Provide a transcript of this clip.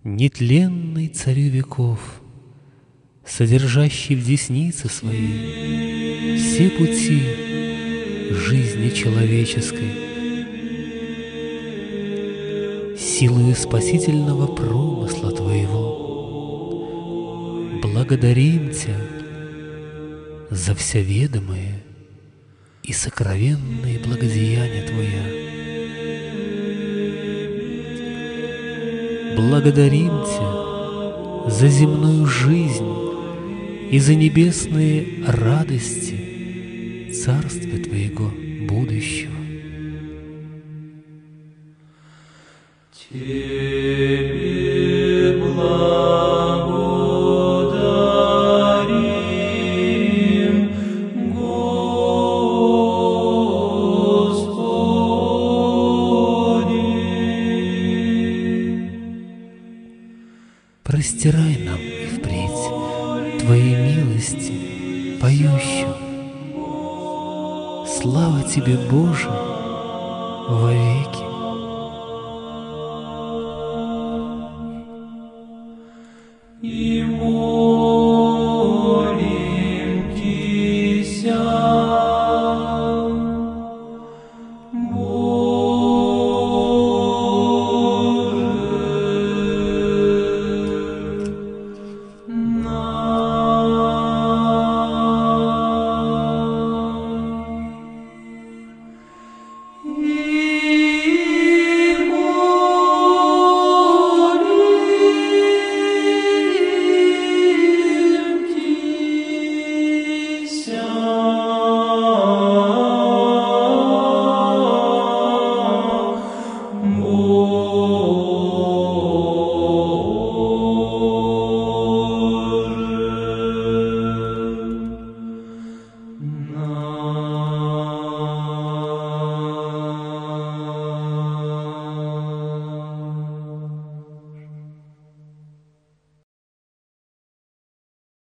Нетленный царю веков, содержащий в деснице своей все пути жизни человеческой, силою спасительного промысла Твоего, благодарим Тебя за всеведомые и сокровенные благодеяния Твоя. Благодарим Тебя за земную жизнь и за небесные радости Царствия Твоего будущего. Тебе благодарим, Господи. Простирай нам и впредь Твои милости поющим. Слава Тебе, Боже, вовеки. И молим Тися, молим